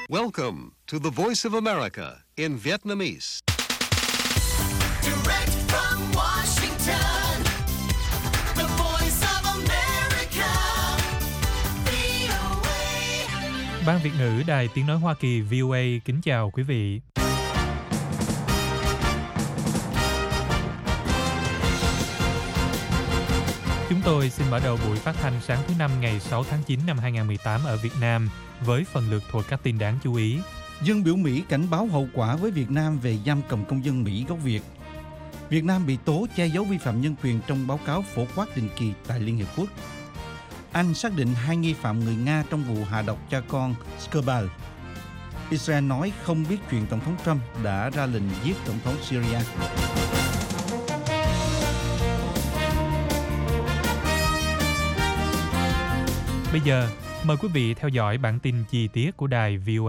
Welcome to the Voice of America in Vietnamese. Direct from Washington, the Voice of America, VOA. Ban Việt ngữ Đài Tiếng nói Hoa Kỳ VOA kính chào quý vị. Chúng tôi xin mở đầu buổi phát thanh sáng thứ Năm ngày 6 tháng 9 năm 2018 ở Việt Nam với phần lược thuộc các tin đáng chú ý. Dân biểu Mỹ cảnh báo hậu quả với Việt Nam về giam cầm công dân Mỹ gốc Việt. Việt Nam bị tố che giấu vi phạm nhân quyền trong báo cáo phổ quát định kỳ tại Liên Hiệp Quốc. Anh xác định 2 nghi phạm người Nga trong vụ hạ độc cha con Skripal. Israel nói không biết chuyện Tổng thống Trump đã ra lệnh giết Tổng thống Syria. Bây giờ, mời quý vị theo dõi bản tin chi tiết của đài VOA.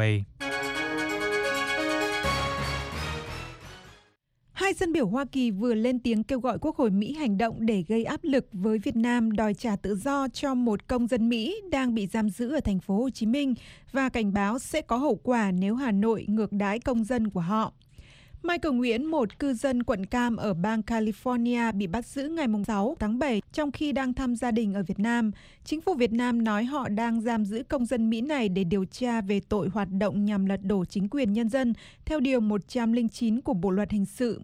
Hai dân biểu Hoa Kỳ vừa lên tiếng kêu gọi Quốc hội Mỹ hành động để gây áp lực với Việt Nam đòi trả tự do cho một công dân Mỹ đang bị giam giữ ở thành phố Hồ Chí Minh và cảnh báo sẽ có hậu quả nếu Hà Nội ngược đãi công dân của họ. Michael Nguyễn, một cư dân quận Cam ở bang California bị bắt giữ ngày 6 tháng 7 trong khi đang thăm gia đình ở Việt Nam. Chính phủ Việt Nam nói họ đang giam giữ công dân Mỹ này để điều tra về tội hoạt động nhằm lật đổ chính quyền nhân dân theo Điều 109 của Bộ Luật Hình sự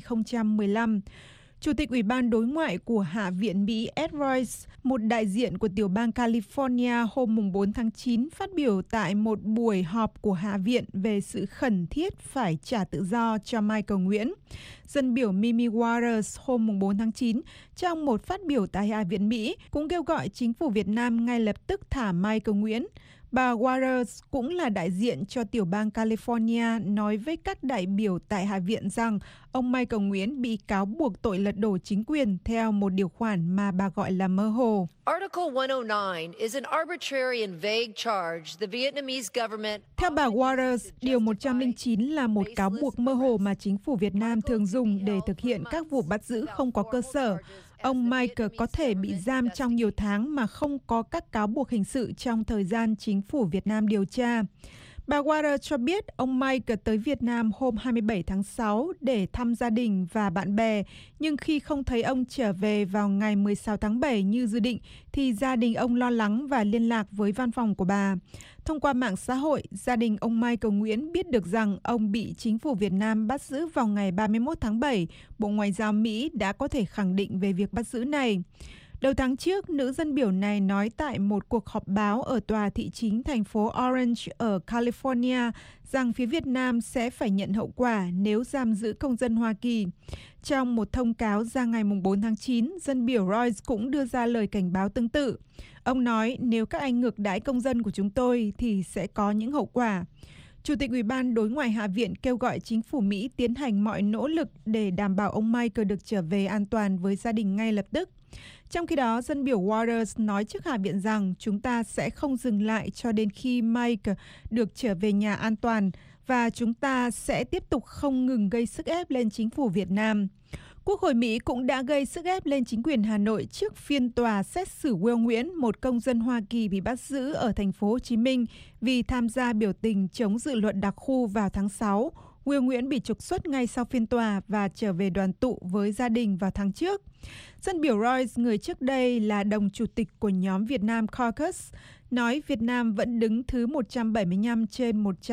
2015. Chủ tịch Ủy ban Đối ngoại của Hạ viện Mỹ Ed Royce, một đại diện của tiểu bang California hôm 4 tháng 9, phát biểu tại một buổi họp của Hạ viện về sự khẩn thiết phải trả tự do cho Michael Nguyễn. Dân biểu Mimi Waters hôm 4 tháng 9, trong một phát biểu tại Hạ viện Mỹ, cũng kêu gọi chính phủ Việt Nam ngay lập tức thả Michael Nguyễn. Bà Waters cũng là đại diện cho tiểu bang California nói với các đại biểu tại Hạ viện rằng ông Michael Nguyễn bị cáo buộc tội lật đổ chính quyền theo một điều khoản mà bà gọi là mơ hồ. Article 109 is an arbitrary and vague charge the Vietnamese government. Theo bà Waters, Điều 109 là một cáo buộc mơ hồ mà chính phủ Việt Nam thường dùng để thực hiện các vụ bắt giữ không có cơ sở. Ông Michael có thể bị giam trong nhiều tháng mà không có các cáo buộc hình sự trong thời gian chính phủ Việt Nam điều tra. Bà Waters cho biết ông Michael tới Việt Nam hôm 27 tháng 6 để thăm gia đình và bạn bè, nhưng khi không thấy ông trở về vào ngày 16 tháng 7 như dự định, thì gia đình ông lo lắng và liên lạc với văn phòng của bà. Thông qua mạng xã hội, gia đình ông Michael Nguyễn biết được rằng ông bị chính phủ Việt Nam bắt giữ vào ngày 31 tháng 7. Bộ Ngoại giao Mỹ đã có thể khẳng định về việc bắt giữ này. Đầu tháng trước, nữ dân biểu này nói tại một cuộc họp báo ở tòa thị chính thành phố Orange ở California rằng phía Việt Nam sẽ phải nhận hậu quả nếu giam giữ công dân Hoa Kỳ. Trong một thông cáo ra ngày 4 tháng 9, dân biểu Royce cũng đưa ra lời cảnh báo tương tự. Ông nói nếu các anh ngược đãi công dân của chúng tôi thì sẽ có những hậu quả. Chủ tịch Ủy ban Đối ngoại Hạ viện kêu gọi chính phủ Mỹ tiến hành mọi nỗ lực để đảm bảo ông Michael được trở về an toàn với gia đình ngay lập tức. Trong khi đó, dân biểu Waters nói trước Hạ viện rằng chúng ta sẽ không dừng lại cho đến khi Michael được trở về nhà an toàn và chúng ta sẽ tiếp tục không ngừng gây sức ép lên chính phủ Việt Nam. Quốc hội Mỹ cũng đã gây sức ép lên chính quyền Hà Nội trước phiên tòa xét xử Will Nguyễn, một công dân Hoa Kỳ bị bắt giữ ở thành phố Hồ Chí Minh vì tham gia biểu tình chống dự luật đặc khu vào tháng 6. Will Nguyễn bị trục xuất ngay sau phiên tòa và trở về đoàn tụ với gia đình vào tháng trước. Dân biểu Royce, người trước đây là đồng chủ tịch của nhóm Việt Nam Caucus, nói Việt Nam vẫn đứng thứ 175 trên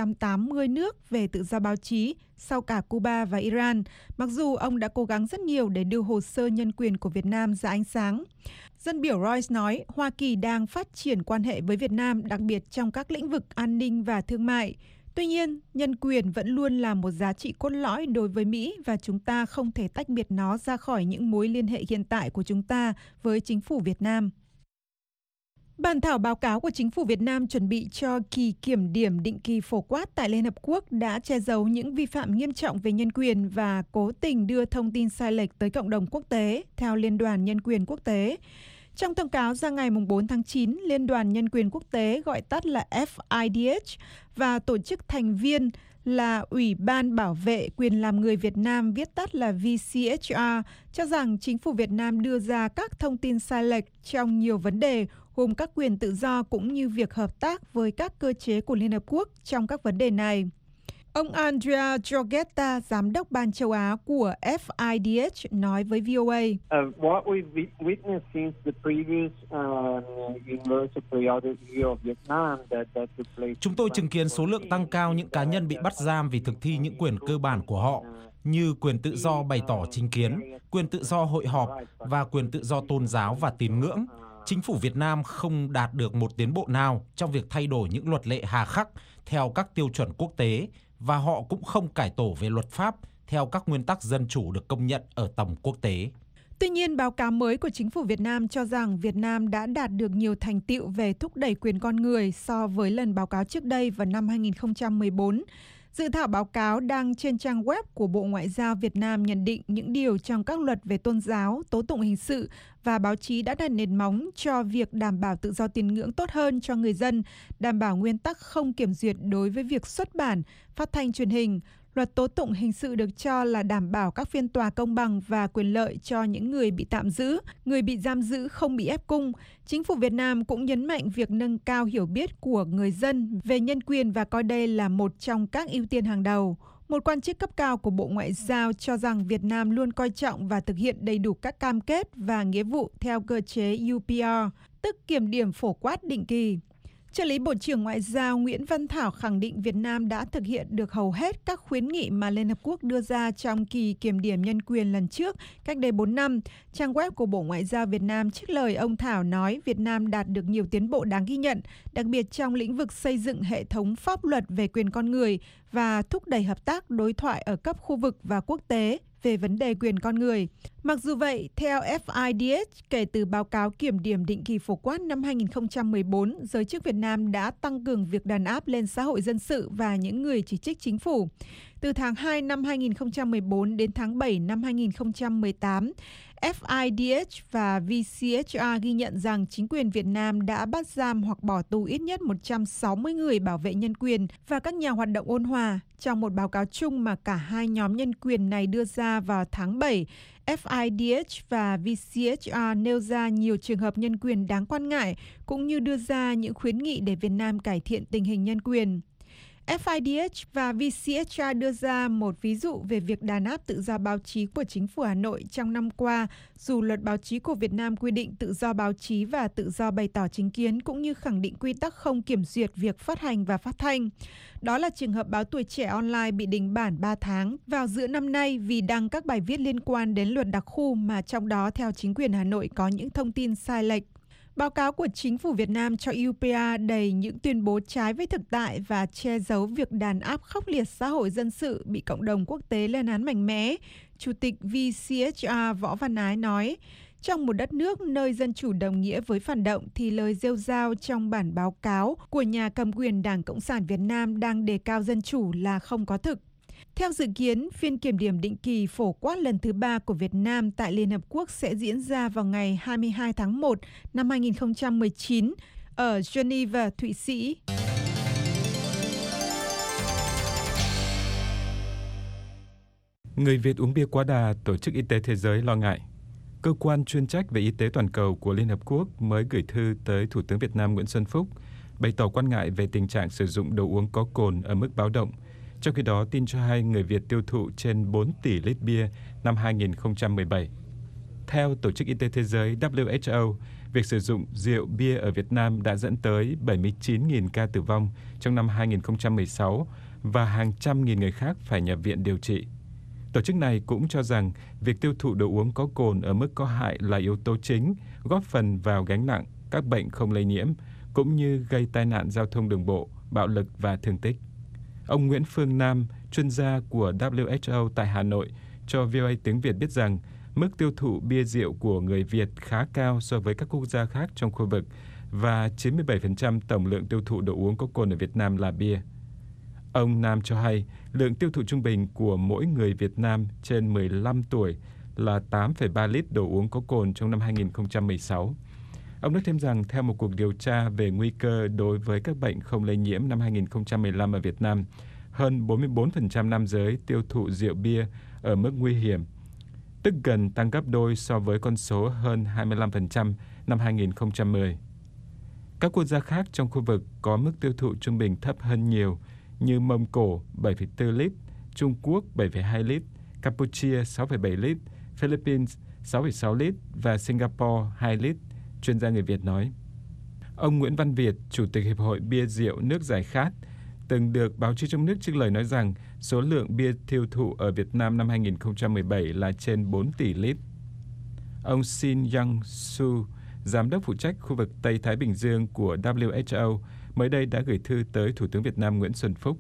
180 nước về tự do báo chí sau cả Cuba và Iran, mặc dù ông đã cố gắng rất nhiều để đưa hồ sơ nhân quyền của Việt Nam ra ánh sáng. Dân biểu Royce nói Hoa Kỳ đang phát triển quan hệ với Việt Nam, đặc biệt trong các lĩnh vực an ninh và thương mại. Tuy nhiên, nhân quyền vẫn luôn là một giá trị cốt lõi đối với Mỹ và chúng ta không thể tách biệt nó ra khỏi những mối liên hệ hiện tại của chúng ta với chính phủ Việt Nam. Bản thảo báo cáo của chính phủ Việt Nam chuẩn bị cho kỳ kiểm điểm định kỳ phổ quát tại Liên Hợp Quốc đã che giấu những vi phạm nghiêm trọng về nhân quyền và cố tình đưa thông tin sai lệch tới cộng đồng quốc tế, theo Liên đoàn Nhân quyền Quốc tế. Trong thông cáo ra ngày 4 tháng 9, Liên đoàn Nhân quyền Quốc tế gọi tắt là FIDH và tổ chức thành viên là Ủy ban Bảo vệ quyền làm người Việt Nam, viết tắt là VCHR, cho rằng chính phủ Việt Nam đưa ra các thông tin sai lệch trong nhiều vấn đề, gồm các quyền tự do cũng như việc hợp tác với các cơ chế của Liên Hợp Quốc trong các vấn đề này. Ông Andrea Giorgetta, giám đốc Ban châu Á của FIDH, nói với VOA. What we've witnessed since the previous universal periodic review of Vietnam that took place. Chúng tôi chứng kiến số lượng tăng cao những cá nhân bị bắt giam vì thực thi những quyền cơ bản của họ, như quyền tự do bày tỏ chính kiến, quyền tự do hội họp và quyền tự do tôn giáo và tín ngưỡng. Chính phủ Việt Nam không đạt được một tiến bộ nào trong việc thay đổi những luật lệ hà khắc theo các tiêu chuẩn quốc tế, và họ cũng không cải tổ về luật pháp theo các nguyên tắc dân chủ được công nhận ở tầm quốc tế. Tuy nhiên, báo cáo mới của chính phủ Việt Nam cho rằng Việt Nam đã đạt được nhiều thành tựu về thúc đẩy quyền con người so với lần báo cáo trước đây vào năm 2014. Dự thảo báo cáo đăng trên trang web của Bộ Ngoại giao Việt Nam nhận định những điều trong các luật về tôn giáo, tố tụng hình sự và báo chí đã đặt nền móng cho việc đảm bảo tự do tín ngưỡng tốt hơn cho người dân, đảm bảo nguyên tắc không kiểm duyệt đối với việc xuất bản, phát thanh truyền hình. Luật tố tụng hình sự được cho là đảm bảo các phiên tòa công bằng và quyền lợi cho những người bị tạm giữ, người bị giam giữ không bị ép cung. Chính phủ Việt Nam cũng nhấn mạnh việc nâng cao hiểu biết của người dân về nhân quyền và coi đây là một trong các ưu tiên hàng đầu. Một quan chức cấp cao của Bộ Ngoại giao cho rằng Việt Nam luôn coi trọng và thực hiện đầy đủ các cam kết và nghĩa vụ theo cơ chế UPR, tức kiểm điểm phổ quát định kỳ. Trợ lý Bộ trưởng Ngoại giao Nguyễn Văn Thảo khẳng định Việt Nam đã thực hiện được hầu hết các khuyến nghị mà Liên Hợp Quốc đưa ra trong kỳ kiểm điểm nhân quyền lần trước, cách đây 4 năm. Trang web của Bộ Ngoại giao Việt Nam trích lời ông Thảo nói Việt Nam đạt được nhiều tiến bộ đáng ghi nhận, đặc biệt trong lĩnh vực xây dựng hệ thống pháp luật về quyền con người và thúc đẩy hợp tác đối thoại ở cấp khu vực và quốc tế về vấn đề quyền con người. Mặc dù vậy, theo FIDH, kể từ báo cáo kiểm điểm định kỳ phổ quát năm 2014, giới chức Việt Nam đã tăng cường việc đàn áp lên xã hội dân sự và những người chỉ trích chính phủ. Từ tháng 2 năm 2014 đến tháng 7 năm 2018, FIDH và VCHR ghi nhận rằng chính quyền Việt Nam đã bắt giam hoặc bỏ tù ít nhất 160 người bảo vệ nhân quyền và các nhà hoạt động ôn hòa. Trong một báo cáo chung mà cả hai nhóm nhân quyền này đưa ra vào tháng 7, FIDH và VCHR nêu ra nhiều trường hợp nhân quyền đáng quan ngại, cũng như đưa ra những khuyến nghị để Việt Nam cải thiện tình hình nhân quyền. FIDH và VCHR đưa ra một ví dụ về việc đàn áp tự do báo chí của chính phủ Hà Nội trong năm qua, dù luật báo chí của Việt Nam quy định tự do báo chí và tự do bày tỏ chính kiến, cũng như khẳng định quy tắc không kiểm duyệt việc phát hành và phát thanh. Đó là trường hợp báo Tuổi Trẻ Online bị đình bản 3 tháng vào giữa năm nay vì đăng các bài viết liên quan đến luật đặc khu mà trong đó theo chính quyền Hà Nội có những thông tin sai lệch. Báo cáo của chính phủ Việt Nam cho UPR đầy những tuyên bố trái với thực tại và che giấu việc đàn áp khốc liệt xã hội dân sự bị cộng đồng quốc tế lên án mạnh mẽ. Chủ tịch VCHR Võ Văn Ái nói, trong một đất nước nơi dân chủ đồng nghĩa với phản động thì lời rêu rao trong bản báo cáo của nhà cầm quyền Đảng Cộng sản Việt Nam đang đề cao dân chủ là không có thực. Theo dự kiến, phiên kiểm điểm định kỳ phổ quát lần thứ 3 của Việt Nam tại Liên Hợp Quốc sẽ diễn ra vào ngày 22 tháng 1 năm 2019 ở Geneva, Thụy Sĩ. Người Việt uống bia quá đà, Tổ chức Y tế Thế giới lo ngại. Cơ quan chuyên trách về y tế toàn cầu của Liên Hợp Quốc mới gửi thư tới Thủ tướng Việt Nam Nguyễn Xuân Phúc, bày tỏ quan ngại về tình trạng sử dụng đồ uống có cồn ở mức báo động. Trong khi đó, tin cho hay người Việt tiêu thụ trên 4 tỷ lít bia năm 2017. Theo Tổ chức Y tế Thế giới WHO, việc sử dụng rượu bia ở Việt Nam đã dẫn tới 79.000 ca tử vong trong năm 2016 và hàng trăm nghìn người khác phải nhập viện điều trị. Tổ chức này cũng cho rằng việc tiêu thụ đồ uống có cồn ở mức có hại là yếu tố chính, góp phần vào gánh nặng các bệnh không lây nhiễm, cũng như gây tai nạn giao thông đường bộ, bạo lực và thương tích. Ông Nguyễn Phương Nam, chuyên gia của WHO tại Hà Nội, cho VOA tiếng Việt biết rằng mức tiêu thụ bia rượu của người Việt khá cao so với các quốc gia khác trong khu vực và 97% tổng lượng tiêu thụ đồ uống có cồn ở Việt Nam là bia. Ông Nam cho hay lượng tiêu thụ trung bình của mỗi người Việt Nam trên 15 tuổi là 8,3 lít đồ uống có cồn trong năm 2016. Ông nói thêm rằng theo một cuộc điều tra về nguy cơ đối với các bệnh không lây nhiễm năm 2015 ở Việt Nam, hơn 44% nam giới tiêu thụ rượu bia ở mức nguy hiểm, tức gần tăng gấp đôi so với con số hơn 25% năm 2010. Các quốc gia khác trong khu vực có mức tiêu thụ trung bình thấp hơn nhiều như Mông Cổ 7,4 lít, Trung Quốc 7,2 lít, Campuchia 6,7 lít, Philippines 6,6 lít và Singapore 2 lít, chuyên gia người Việt nói. Ông Nguyễn Văn Việt, Chủ tịch Hiệp hội Bia Rượu Nước Giải Khát, từng được báo chí trong nước trích lời nói rằng số lượng bia tiêu thụ ở Việt Nam năm 2017 là trên 4 tỷ lít. Ông Shin Young-soo, Giám đốc phụ trách khu vực Tây Thái Bình Dương của WHO, mới đây đã gửi thư tới Thủ tướng Việt Nam Nguyễn Xuân Phúc.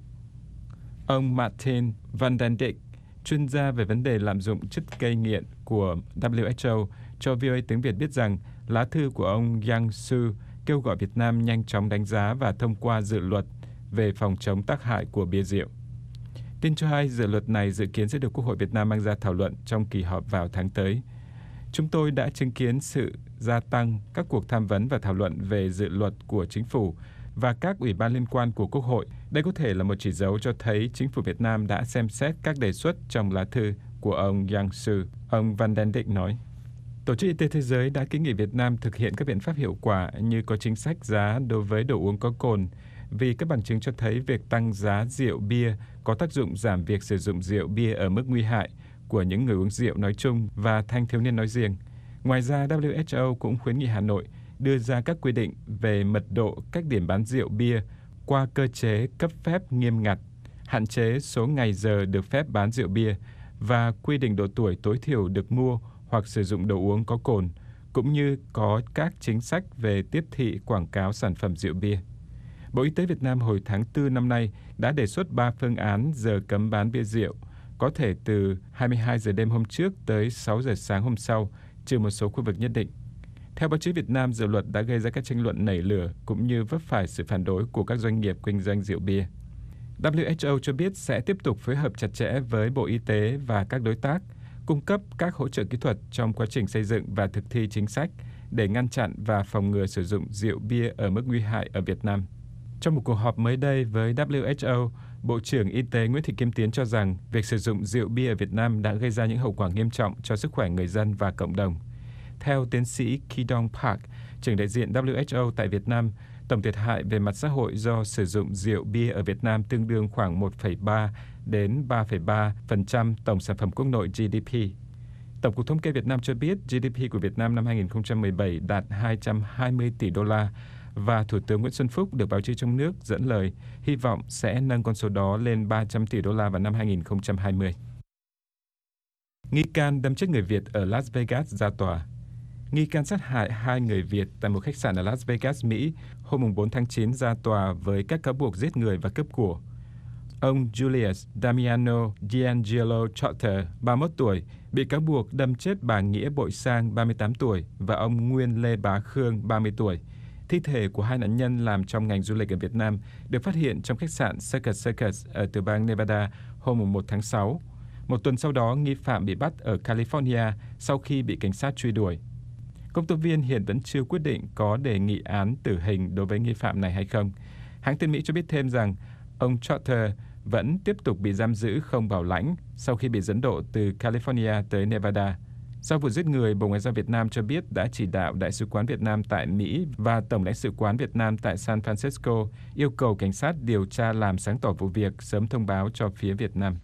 Ông Martin Van den Dijk, chuyên gia về vấn đề lạm dụng chất gây nghiện của WHO, cho VOA tiếng Việt biết rằng lá thư của ông Young-soo kêu gọi Việt Nam nhanh chóng đánh giá và thông qua dự luật về phòng chống tác hại của bia rượu. Tin cho hay dự luật này dự kiến sẽ được Quốc hội Việt Nam mang ra thảo luận trong kỳ họp vào tháng tới. Chúng tôi đã chứng kiến sự gia tăng các cuộc tham vấn và thảo luận về dự luật của chính phủ và các ủy ban liên quan của Quốc hội. Đây có thể là một chỉ dấu cho thấy chính phủ Việt Nam đã xem xét các đề xuất trong lá thư của ông Young-soo, ông Van den Dijk nói. Tổ chức Y tế Thế giới đã kiến nghị Việt Nam thực hiện các biện pháp hiệu quả như có chính sách giá đối với đồ uống có cồn, vì các bằng chứng cho thấy việc tăng giá rượu bia có tác dụng giảm việc sử dụng rượu bia ở mức nguy hại của những người uống rượu nói chung và thanh thiếu niên nói riêng. Ngoài ra, WHO cũng khuyến nghị Hà Nội đưa ra các quy định về mật độ các điểm bán rượu bia qua cơ chế cấp phép nghiêm ngặt, hạn chế số ngày giờ được phép bán rượu bia và quy định độ tuổi tối thiểu được mua hoặc sử dụng đồ uống có cồn, cũng như có các chính sách về tiếp thị quảng cáo sản phẩm rượu bia. Bộ Y tế Việt Nam hồi tháng 4 năm nay đã đề xuất 3 phương án giờ cấm bán bia rượu, có thể từ 22 giờ đêm hôm trước tới 6 giờ sáng hôm sau, trừ một số khu vực nhất định. Theo báo chí Việt Nam, dự luật đã gây ra các tranh luận nảy lửa cũng như vấp phải sự phản đối của các doanh nghiệp kinh doanh rượu bia. WHO cho biết sẽ tiếp tục phối hợp chặt chẽ với Bộ Y tế và các đối tác, cung cấp các hỗ trợ kỹ thuật trong quá trình xây dựng và thực thi chính sách để ngăn chặn và phòng ngừa sử dụng rượu bia ở mức nguy hại ở Việt Nam. Trong một cuộc họp mới đây với WHO, Bộ trưởng Y tế Nguyễn Thị Kim Tiến cho rằng việc sử dụng rượu bia ở Việt Nam đã gây ra những hậu quả nghiêm trọng cho sức khỏe người dân và cộng đồng. Theo tiến sĩ Ki-dong Park, trưởng đại diện WHO tại Việt Nam, tổng thiệt hại về mặt xã hội do sử dụng rượu bia ở Việt Nam tương đương khoảng 1,3 đến 3,3% tổng sản phẩm quốc nội GDP. Tổng cục Thống kê Việt Nam cho biết GDP của Việt Nam năm 2017 đạt 220 tỷ đô la và Thủ tướng Nguyễn Xuân Phúc được báo chí trong nước dẫn lời hy vọng sẽ nâng con số đó lên 300 tỷ đô la vào năm 2020. Nghi can đâm chết người Việt ở Las Vegas ra tòa. Nghi can sát hại 2 người Việt tại một khách sạn ở Las Vegas, Mỹ hôm 4 tháng 9 ra tòa với các cáo buộc giết người và cướp của. Ông Julius Damiano D'Angelo Trotter, 31 tuổi, bị cáo buộc đâm chết bà Nghĩa Bội Sang, 38 tuổi và ông Nguyên Lê Bá Khương, 30 tuổi. Thi thể của 2 nạn nhân làm trong ngành du lịch ở Việt Nam được phát hiện trong khách sạn Circus ở tiểu bang Nevada hôm 1 tháng 6. Một tuần sau đó, nghi phạm bị bắt ở California sau khi bị cảnh sát truy đuổi. Công tố viên hiện vẫn chưa quyết định có đề nghị án tử hình đối với nghi phạm này hay không. Hãng tin Mỹ cho biết thêm rằng ông Trotter vẫn tiếp tục bị giam giữ không bảo lãnh sau khi bị dẫn độ từ California tới Nevada. Sau vụ giết người, Bộ Ngoại giao Việt Nam cho biết đã chỉ đạo Đại sứ quán Việt Nam tại Mỹ và Tổng lãnh sự quán Việt Nam tại San Francisco yêu cầu cảnh sát điều tra làm sáng tỏ vụ việc, sớm thông báo cho phía Việt Nam.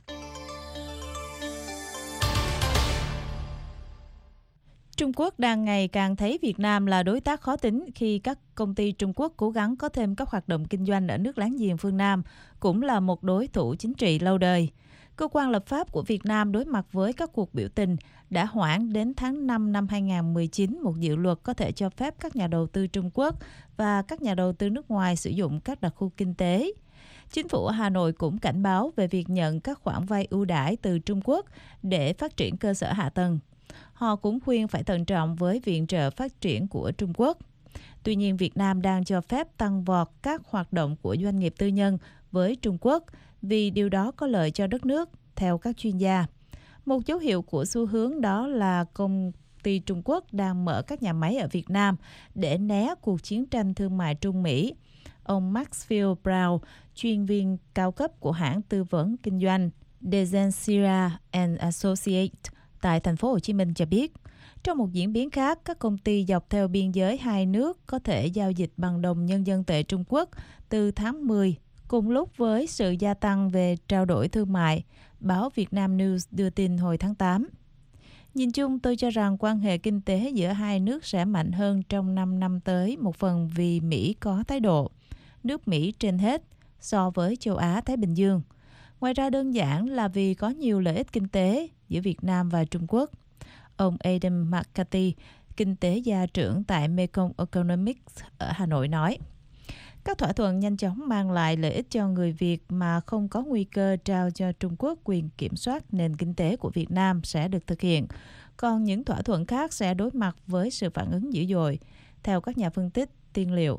Trung Quốc đang ngày càng thấy Việt Nam là đối tác khó tính khi các công ty Trung Quốc cố gắng có thêm các hoạt động kinh doanh ở nước láng giềng phương Nam, cũng là một đối thủ chính trị lâu đời. Cơ quan lập pháp của Việt Nam đối mặt với các cuộc biểu tình đã hoãn đến tháng 5 năm 2019 một dự luật có thể cho phép các nhà đầu tư Trung Quốc và các nhà đầu tư nước ngoài sử dụng các đặc khu kinh tế. Chính phủ Hà Nội cũng cảnh báo về việc nhận các khoản vay ưu đãi từ Trung Quốc để phát triển cơ sở hạ tầng. Họ cũng khuyên phải thận trọng với viện trợ phát triển của Trung Quốc. Tuy nhiên, Việt Nam đang cho phép tăng vọt các hoạt động của doanh nghiệp tư nhân với Trung Quốc vì điều đó có lợi cho đất nước, theo các chuyên gia. Một dấu hiệu của xu hướng đó là công ty Trung Quốc đang mở các nhà máy ở Việt Nam để né cuộc chiến tranh thương mại Trung Mỹ. Ông Maxfield Brown, chuyên viên cao cấp của hãng tư vấn kinh doanh Degencia and Associates tại thành phố Hồ Chí Minh cho biết, Trong một diễn biến khác, các công ty dọc theo biên giới hai nước có thể giao dịch bằng đồng nhân dân tệ Trung Quốc từ tháng 10, cùng lúc với sự gia tăng về trao đổi thương mại, báo Việt Nam News đưa tin hồi tháng 8. Nhìn chung, tôi cho rằng quan hệ kinh tế giữa hai nước sẽ mạnh hơn trong 5 năm tới, một phần vì Mỹ có thái độ nước Mỹ trên hết so với châu Á-Thái Bình Dương. Ngoài ra đơn giản là vì có nhiều lợi ích kinh tế giữa Việt Nam và Trung Quốc. Ông Adam McCarthy, kinh tế gia trưởng tại Mekong Economics ở Hà Nội nói, các thỏa thuận nhanh chóng mang lại lợi ích cho người Việt mà không có nguy cơ trao cho Trung Quốc quyền kiểm soát nền kinh tế của Việt Nam sẽ được thực hiện. Còn những thỏa thuận khác sẽ đối mặt với sự phản ứng dữ dội, theo các nhà phân tích tiên liệu.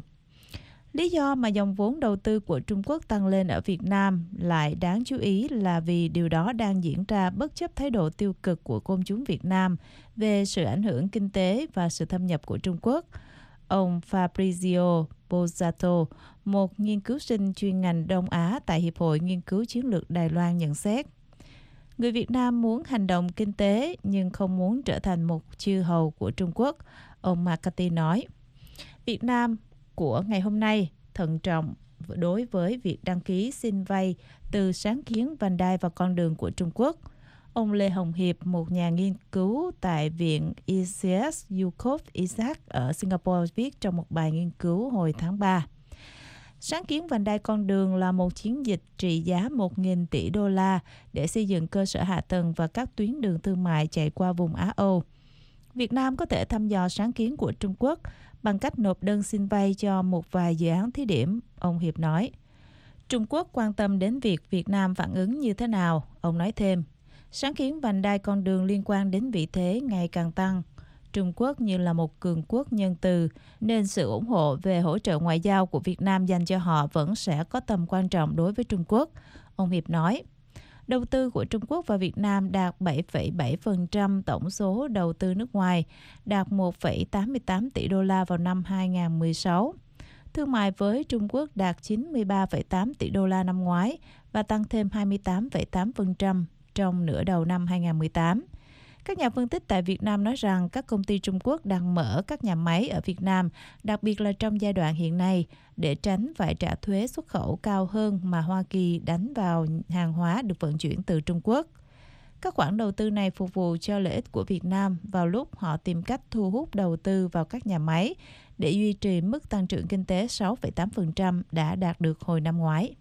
Lý do mà dòng vốn đầu tư của Trung Quốc tăng lên ở Việt Nam lại đáng chú ý là vì điều đó đang diễn ra bất chấp thái độ tiêu cực của công chúng Việt Nam về sự ảnh hưởng kinh tế và sự thâm nhập của Trung Quốc. Ông Fabrizio Bozzato, một nghiên cứu sinh chuyên ngành Đông Á tại Hiệp hội Nghiên cứu Chiến lược Đài Loan nhận xét, người Việt Nam muốn hành động kinh tế nhưng không muốn trở thành một chư hầu của Trung Quốc. Ông McCarthy nói, Việt Nam của ngày hôm nay thận trọng đối với việc đăng ký xin vay từ sáng kiến vành đai và con đường của Trung Quốc. Ông Lê Hồng Hiệp, một nhà nghiên cứu tại Viện ECS Yukof Isaac ở Singapore viết trong một bài nghiên cứu hồi tháng 3. Sáng kiến vành đai con đường là một chiến dịch trị giá 1.000 tỷ đô la để xây dựng cơ sở hạ tầng và các tuyến đường thương mại chạy qua vùng Á-Âu. Việt Nam có thể thăm dò sáng kiến của Trung Quốc bằng cách nộp đơn xin vay cho một vài dự án thí điểm, ông Hiệp nói. Trung Quốc quan tâm đến việc Việt Nam phản ứng như thế nào, ông nói thêm. Sáng kiến vành đai con đường liên quan đến vị thế ngày càng tăng. Trung Quốc như là một cường quốc nhân từ, nên sự ủng hộ về hỗ trợ ngoại giao của Việt Nam dành cho họ vẫn sẽ có tầm quan trọng đối với Trung Quốc, ông Hiệp nói. Đầu tư của Trung Quốc vào Việt Nam đạt 7,7% tổng số đầu tư nước ngoài, đạt 1,88 tỷ đô la vào năm 2016. Thương mại với Trung Quốc đạt 93,8 tỷ đô la năm ngoái và tăng thêm 28,8% trong nửa đầu năm 2018. Các nhà phân tích tại Việt Nam nói rằng các công ty Trung Quốc đang mở các nhà máy ở Việt Nam, đặc biệt là trong giai đoạn hiện nay, để tránh phải trả thuế xuất khẩu cao hơn mà Hoa Kỳ đánh vào hàng hóa được vận chuyển từ Trung Quốc. Các khoản đầu tư này phục vụ cho lợi ích của Việt Nam vào lúc họ tìm cách thu hút đầu tư vào các nhà máy để duy trì mức tăng trưởng kinh tế 6,8% đã đạt được hồi năm ngoái.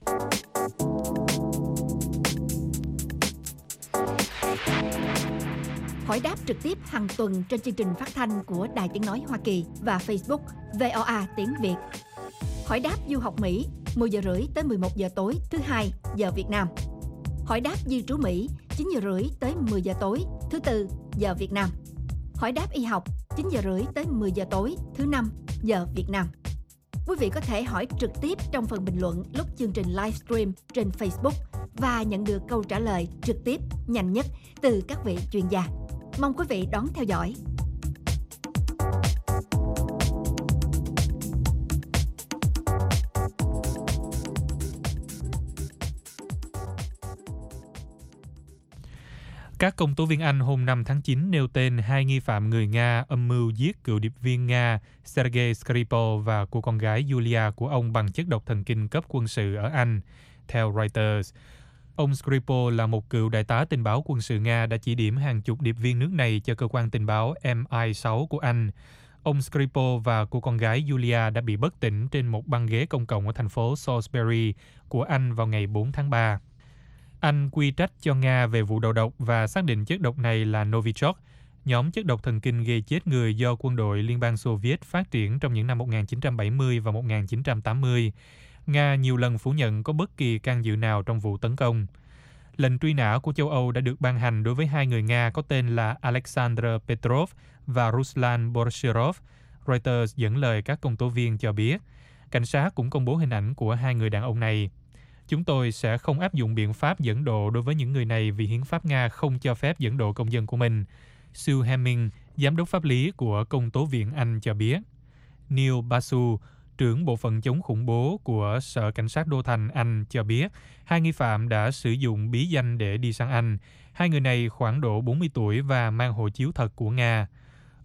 Hỏi đáp trực tiếp hàng tuần trên chương trình phát thanh của Đài Tiếng Nói Hoa Kỳ và Facebook VOA Tiếng Việt. Hỏi đáp du học Mỹ 10 giờ rưỡi tới 11 giờ tối thứ Hai giờ Việt Nam. Hỏi đáp di trú Mỹ 9 giờ rưỡi tới 10 giờ tối thứ Tư giờ Việt Nam. Hỏi đáp y học 9 giờ rưỡi tới 10 giờ tối thứ Năm giờ Việt Nam. Quý vị có thể hỏi trực tiếp trong phần bình luận lúc chương trình livestream trên Facebook và nhận được câu trả lời trực tiếp nhanh nhất từ các vị chuyên gia. Mong quý vị đón theo dõi. Các công tố viên Anh hôm 5 tháng 9 nêu tên hai nghi phạm người Nga âm mưu giết cựu điệp viên Nga Sergei Skripal và cô con gái Yulia của ông bằng chất độc thần kinh cấp quân sự ở Anh, theo Reuters. Ông Skripal là một cựu đại tá tình báo quân sự Nga đã chỉ điểm hàng chục điệp viên nước này cho cơ quan tình báo MI6 của Anh. Ông Skripal và cô con gái Yulia đã bị bất tỉnh trên một băng ghế công cộng ở thành phố Salisbury của Anh vào ngày 4 tháng 3. Anh quy trách cho Nga về vụ đầu độc và xác định chất độc này là Novichok, nhóm chất độc thần kinh gây chết người do quân đội Liên bang Xô Viết phát triển trong những năm 1970 và 1980. Nga nhiều lần phủ nhận có bất kỳ can dự nào trong vụ tấn công. Lệnh truy nã của châu Âu đã được ban hành đối với hai người Nga có tên là Alexander Petrov và Ruslan Borshirov. Reuters dẫn lời các công tố viên cho biết, cảnh sát cũng công bố hình ảnh của hai người đàn ông này. Chúng tôi sẽ không áp dụng biện pháp dẫn độ đối với những người này vì hiến pháp Nga không cho phép dẫn độ công dân của mình. Sue Hemming, giám đốc pháp lý của công tố viện Anh cho biết. Neil Basu, trưởng bộ phận chống khủng bố của Sở Cảnh sát Đô thành Anh cho biết hai nghi phạm đã sử dụng bí danh để đi sang Anh. Hai người này khoảng độ 40 tuổi và mang hộ chiếu thật của Nga.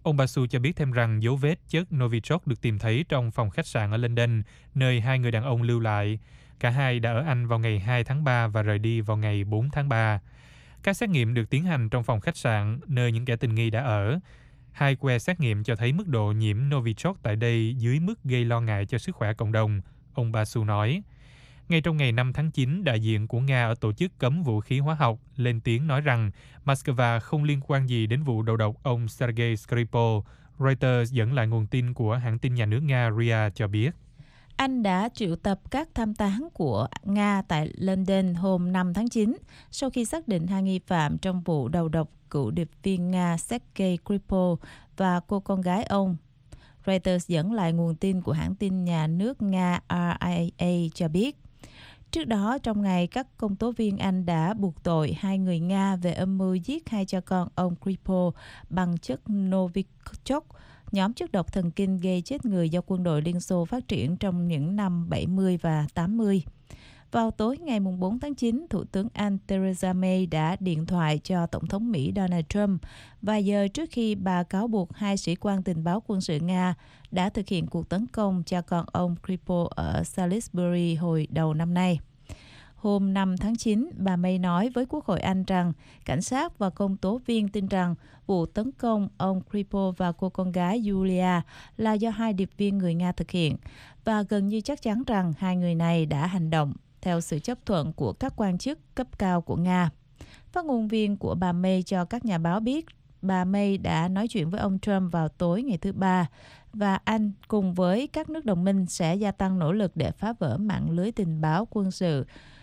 Ông Basu cho biết thêm rằng dấu vết chất Novichok được tìm thấy trong phòng khách sạn ở London, nơi hai người đàn ông lưu lại. Cả hai đã ở Anh vào ngày 2 tháng 3 và rời đi vào ngày 4 tháng 3. Các xét nghiệm được tiến hành trong phòng khách sạn nơi những kẻ tình nghi đã ở. Hai que xét nghiệm cho thấy mức độ nhiễm Novichok tại đây dưới mức gây lo ngại cho sức khỏe cộng đồng, ông Basu nói. Ngay trong ngày 5 tháng 9, đại diện của Nga ở tổ chức cấm vũ khí hóa học lên tiếng nói rằng Moscow không liên quan gì đến vụ đầu độc ông Sergei Skripal. Reuters dẫn lại nguồn tin của hãng tin nhà nước Nga RIA cho biết. Anh đã triệu tập các tham tán của Nga tại London hôm 5 tháng 9 sau khi xác định hai nghi phạm trong vụ đầu độc cựu điệp viên Nga Sergei Skripal và cô con gái ông. Reuters dẫn lại nguồn tin của hãng tin nhà nước Nga RIA cho biết. Trước đó, trong ngày, các công tố viên Anh đã buộc tội hai người Nga về âm mưu giết hai cha con ông Skripal bằng chất Novichok, nhóm chất độc thần kinh gây chết người do quân đội Liên Xô phát triển trong những năm 70 và 80. Vào tối ngày 4 tháng 9, Thủ tướng Anh Theresa May đã điện thoại cho Tổng thống Mỹ Donald Trump vài giờ trước khi bà cáo buộc hai sĩ quan tình báo quân sự Nga đã thực hiện cuộc tấn công cha con ông Skripal ở Salisbury hồi đầu năm nay. Hôm 5 tháng 9, bà May nói với Quốc hội Anh rằng cảnh sát và công tố viên tin rằng vụ tấn công ông Skripal và cô con gái Yulia là do hai điệp viên người Nga thực hiện và gần như chắc chắn rằng hai người này đã hành động theo sự chấp thuận của các quan chức cấp cao của Nga. Phát ngôn viên của bà May cho các nhà báo biết bà May đã nói chuyện với ông Trump vào tối ngày thứ Ba và Anh cùng với các nước đồng minh sẽ gia tăng nỗ lực để phá vỡ mạng lưới tình báo quân sự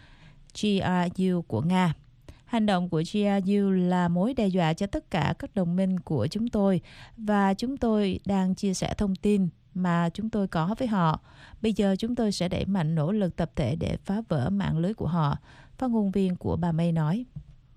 GRU của Nga. Hành động của GRU là mối đe dọa cho tất cả các đồng minh của chúng tôi và chúng tôi đang chia sẻ thông tin mà chúng tôi có với họ. Bây giờ chúng tôi sẽ đẩy mạnh nỗ lực tập thể để phá vỡ mạng lưới của họ, phát ngôn viên của bà May nói.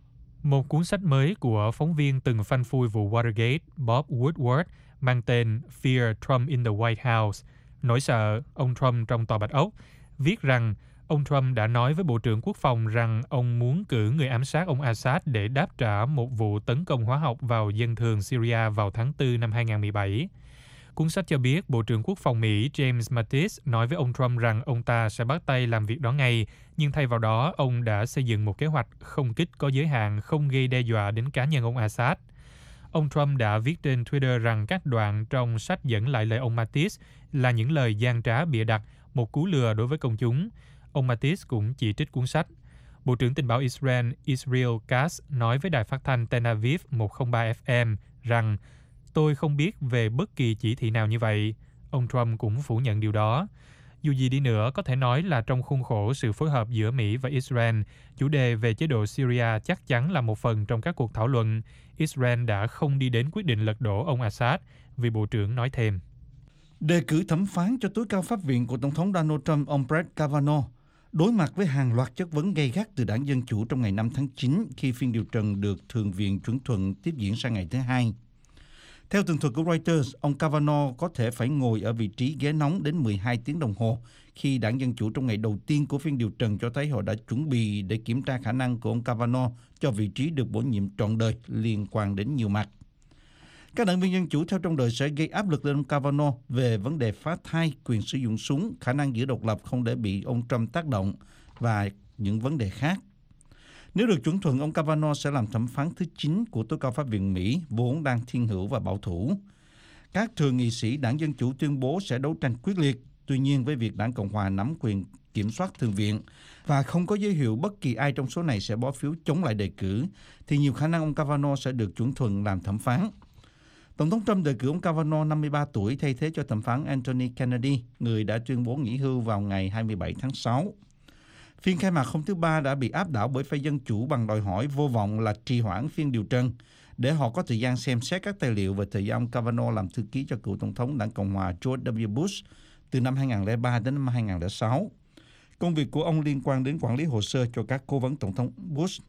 Một cuốn sách mới của phóng viên từng phanh phui vụ Watergate Bob Woodward mang tên Fear Trump in the White House, nỗi sợ ông Trump trong Tòa Bạch Ốc, viết rằng ông Trump đã nói với Bộ trưởng Quốc phòng rằng ông muốn cử người ám sát ông Assad để đáp trả một vụ tấn công hóa học vào dân thường Syria vào tháng 4 năm 2017. Cuốn sách cho biết Bộ trưởng Quốc phòng Mỹ James Mattis nói với ông Trump rằng ông ta sẽ bắt tay làm việc đó ngay, nhưng thay vào đó ông đã xây dựng một kế hoạch không kích có giới hạn không gây đe dọa đến cá nhân ông Assad. Ông Trump đã viết trên Twitter rằng các đoạn trong sách dẫn lại lời ông Mattis là những lời gian trá bịa đặt, một cú lừa đối với công chúng. Ông Mattis cũng chỉ trích cuốn sách. Bộ trưởng tình báo Israel Israel Katz nói với đài phát thanh Tel Aviv 103 FM rằng tôi không biết về bất kỳ chỉ thị nào như vậy. Ông Trump cũng phủ nhận điều đó. Dù gì đi nữa, có thể nói là trong khuôn khổ sự phối hợp giữa Mỹ và Israel, chủ đề về chế độ Syria chắc chắn là một phần trong các cuộc thảo luận. Israel đã không đi đến quyết định lật đổ ông Assad, vị bộ trưởng nói thêm. Đề cử thẩm phán cho tối cao pháp viện của Tổng thống Donald Trump, ông Brett Kavanaugh, đối mặt với hàng loạt chất vấn gay gắt từ đảng Dân Chủ trong ngày 5 tháng 9 khi phiên điều trần được Thượng viện chuẩn thuận tiếp diễn sang ngày thứ Hai. Theo tường thuật của Reuters, ông Kavanaugh có thể phải ngồi ở vị trí ghế nóng đến 12 tiếng đồng hồ khi đảng Dân Chủ trong ngày đầu tiên của phiên điều trần cho thấy họ đã chuẩn bị để kiểm tra khả năng của ông Kavanaugh cho vị trí được bổ nhiệm trọn đời liên quan đến nhiều mặt. Các đảng viên Dân Chủ theo trong đời sẽ gây áp lực lên ông Kavanaugh về vấn đề phá thai, quyền sử dụng súng, khả năng giữ độc lập không để bị ông Trump tác động và những vấn đề khác. Nếu được chuẩn thuận, ông Kavanaugh sẽ làm thẩm phán thứ 9 của tối cao pháp viện Mỹ, vốn đang thiên hữu và bảo thủ. Các thượng nghị sĩ đảng Dân Chủ tuyên bố sẽ đấu tranh quyết liệt, tuy nhiên với việc đảng Cộng hòa nắm quyền kiểm soát Thượng viện và không có dấu hiệu bất kỳ ai trong số này sẽ bỏ phiếu chống lại đề cử, thì nhiều khả năng ông Kavanaugh sẽ được chuẩn thuận làm thẩm phán. Tổng thống Trump đề cử ông Kavanaugh 53 tuổi thay thế cho thẩm phán Anthony Kennedy, người đã tuyên bố nghỉ hưu vào ngày 27 tháng 6. Phiên khai mạc hôm thứ Ba đã bị áp đảo bởi phe Dân Chủ bằng đòi hỏi vô vọng là trì hoãn phiên điều trần để họ có thời gian xem xét các tài liệu về thời gian ông Kavanaugh làm thư ký cho cựu Tổng thống đảng Cộng hòa George W. Bush từ năm 2003 đến năm 2006. Công việc của ông liên quan đến quản lý hồ sơ cho các cố vấn Tổng thống Bush.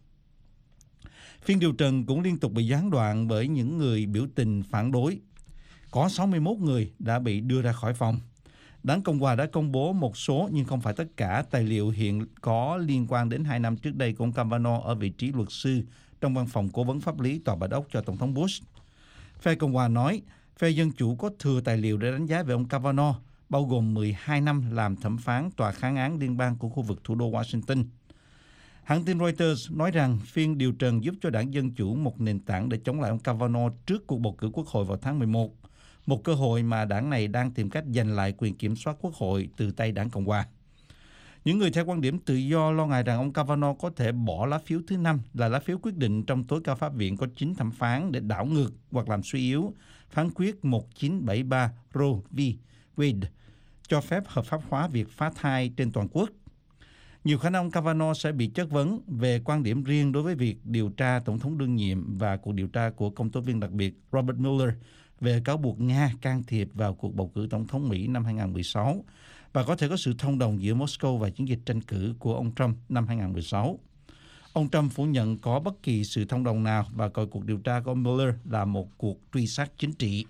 Phiên điều trần cũng liên tục bị gián đoạn bởi những người biểu tình phản đối. Có 61 người đã bị đưa ra khỏi phòng. Đảng Cộng hòa đã công bố một số nhưng không phải tất cả tài liệu hiện có liên quan đến 2 năm trước đây của ông Kavanaugh ở vị trí luật sư trong văn phòng cố vấn pháp lý Tòa Bạch Ốc cho Tổng thống Bush. Phe Cộng hòa nói Phe Dân Chủ có thừa tài liệu để đánh giá về ông Kavanaugh, bao gồm 12 năm làm thẩm phán tòa kháng án liên bang của khu vực thủ đô Washington. Hãng tin Reuters nói rằng phiên điều trần giúp cho đảng Dân Chủ một nền tảng để chống lại ông Kavanaugh trước cuộc bầu cử quốc hội vào tháng 11, một cơ hội mà đảng này đang tìm cách giành lại quyền kiểm soát quốc hội từ tay đảng Cộng hòa. Những người theo quan điểm tự do lo ngại rằng ông Kavanaugh có thể bỏ lá phiếu thứ 5 là lá phiếu quyết định trong tối cao pháp viện có 9 thẩm phán để đảo ngược hoặc làm suy yếu phán quyết 1973 Roe v. Wade cho phép hợp pháp hóa việc phá thai trên toàn quốc. Nhiều khả năng Kavanaugh sẽ bị chất vấn về quan điểm riêng đối với việc điều tra Tổng thống đương nhiệm và cuộc điều tra của công tố viên đặc biệt Robert Mueller về cáo buộc Nga can thiệp vào cuộc bầu cử Tổng thống Mỹ năm 2016 và có thể có sự thông đồng giữa Moscow và chiến dịch tranh cử của ông Trump năm 2016. Ông Trump phủ nhận có bất kỳ sự thông đồng nào và coi cuộc điều tra của Mueller là một cuộc truy sát chính trị.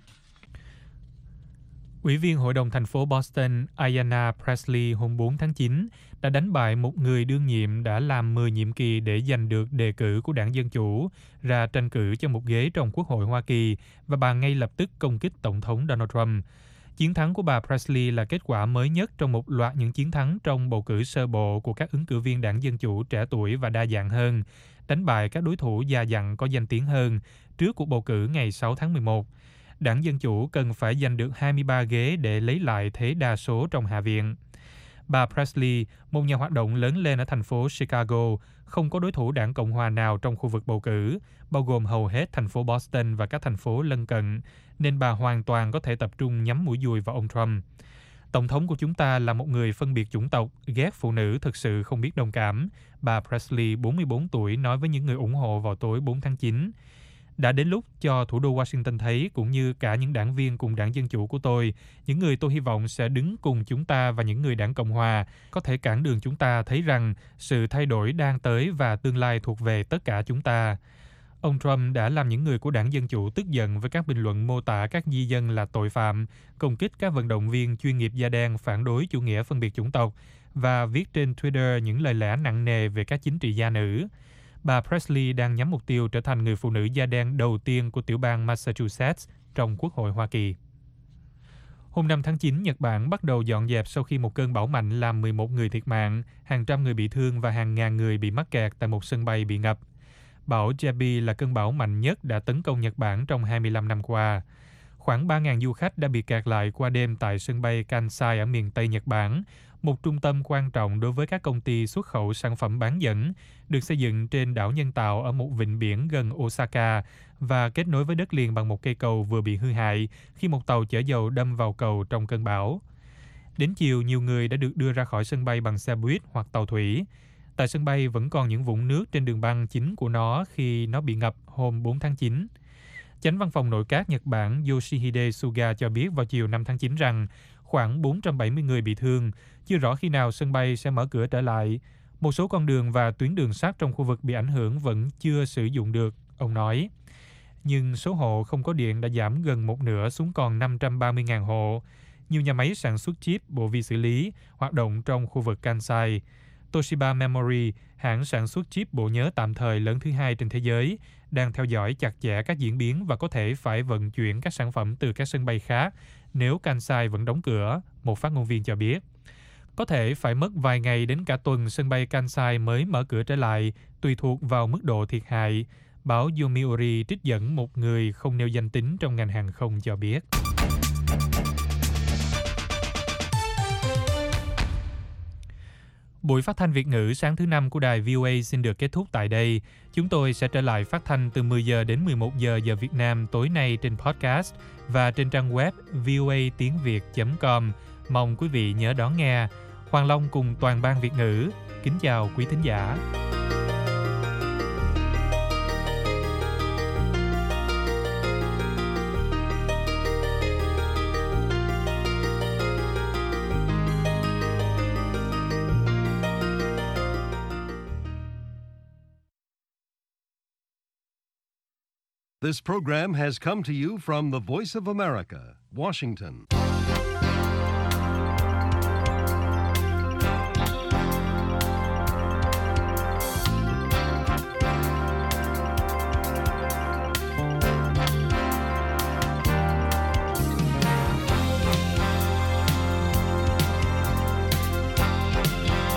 Ủy viên Hội đồng thành phố Boston Ayanna Pressley hôm 4 tháng 9 đã đánh bại một người đương nhiệm đã làm 10 nhiệm kỳ để giành được đề cử của đảng Dân Chủ ra tranh cử cho một ghế trong Quốc hội Hoa Kỳ và bà ngay lập tức công kích Tổng thống Donald Trump. Chiến thắng của bà Pressley là kết quả mới nhất trong một loạt những chiến thắng trong bầu cử sơ bộ của các ứng cử viên đảng Dân Chủ trẻ tuổi và đa dạng hơn, đánh bại các đối thủ già dặn có danh tiếng hơn trước cuộc bầu cử ngày 6 tháng 11. Đảng Dân Chủ cần phải giành được 23 ghế để lấy lại thế đa số trong Hạ viện. Bà Pressley, một nhà hoạt động lớn lên ở thành phố Chicago, không có đối thủ đảng Cộng hòa nào trong khu vực bầu cử, bao gồm hầu hết thành phố Boston và các thành phố lân cận, nên bà hoàn toàn có thể tập trung nhắm mũi dùi vào ông Trump. Tổng thống của chúng ta là một người phân biệt chủng tộc, ghét phụ nữ thực sự không biết đồng cảm, bà Pressley, 44 tuổi, nói với những người ủng hộ vào tối 4 tháng 9. Đã đến lúc cho thủ đô Washington thấy, cũng như cả những đảng viên cùng đảng Dân Chủ của tôi, những người tôi hy vọng sẽ đứng cùng chúng ta và những người đảng Cộng hòa, có thể cản đường chúng ta thấy rằng sự thay đổi đang tới và tương lai thuộc về tất cả chúng ta. Ông Trump đã làm những người của đảng Dân Chủ tức giận với các bình luận mô tả các di dân là tội phạm, công kích các vận động viên chuyên nghiệp da đen phản đối chủ nghĩa phân biệt chủng tộc và viết trên Twitter những lời lẽ nặng nề về các chính trị gia nữ. Bà Pressley đang nhắm mục tiêu trở thành người phụ nữ da đen đầu tiên của tiểu bang Massachusetts trong Quốc hội Hoa Kỳ. Hôm 5 tháng 9, Nhật Bản bắt đầu dọn dẹp sau khi một cơn bão mạnh làm 11 người thiệt mạng, hàng trăm người bị thương và hàng ngàn người bị mắc kẹt tại một sân bay bị ngập. Bão Jebi là cơn bão mạnh nhất đã tấn công Nhật Bản trong 25 năm qua. Khoảng 3.000 du khách đã bị kẹt lại qua đêm tại sân bay Kansai ở miền Tây Nhật Bản, một trung tâm quan trọng đối với các công ty xuất khẩu sản phẩm bán dẫn, được xây dựng trên đảo nhân tạo ở một vịnh biển gần Osaka và kết nối với đất liền bằng một cây cầu vừa bị hư hại khi một tàu chở dầu đâm vào cầu trong cơn bão. Đến chiều, nhiều người đã được đưa ra khỏi sân bay bằng xe buýt hoặc tàu thủy. Tại sân bay vẫn còn những vũng nước trên đường băng chính của nó khi nó bị ngập hôm 4 tháng 9. Chánh văn phòng nội các Nhật Bản Yoshihide Suga cho biết vào chiều 5 tháng 9 rằng khoảng 470 người bị thương, chưa rõ khi nào sân bay sẽ mở cửa trở lại. Một số con đường và tuyến đường sắt trong khu vực bị ảnh hưởng vẫn chưa sử dụng được, ông nói. Nhưng số hộ không có điện đã giảm gần một nửa xuống còn 530.000 hộ. Nhiều nhà máy sản xuất chip, bộ vi xử lý, hoạt động trong khu vực Kansai. Toshiba Memory, hãng sản xuất chip bộ nhớ tạm thời lớn thứ hai trên thế giới, đang theo dõi chặt chẽ các diễn biến và có thể phải vận chuyển các sản phẩm từ các sân bay khác nếu Kansai vẫn đóng cửa, một phát ngôn viên cho biết. Có thể phải mất vài ngày đến cả tuần sân bay Kansai mới mở cửa trở lại, tùy thuộc vào mức độ thiệt hại, báo Yomiuri trích dẫn một người không nêu danh tính trong ngành hàng không cho biết. Buổi phát thanh Việt ngữ sáng thứ Năm của đài VOA xin được kết thúc tại đây. Chúng tôi sẽ trở lại phát thanh từ 10 giờ đến 11 giờ giờ Việt Nam tối nay trên podcast và trên trang web voatiengviet.com. Mong quý vị nhớ đón nghe. Hoàng Long cùng toàn ban Việt ngữ kính chào quý thính giả. This program has come to you from the Voice of America, Washington.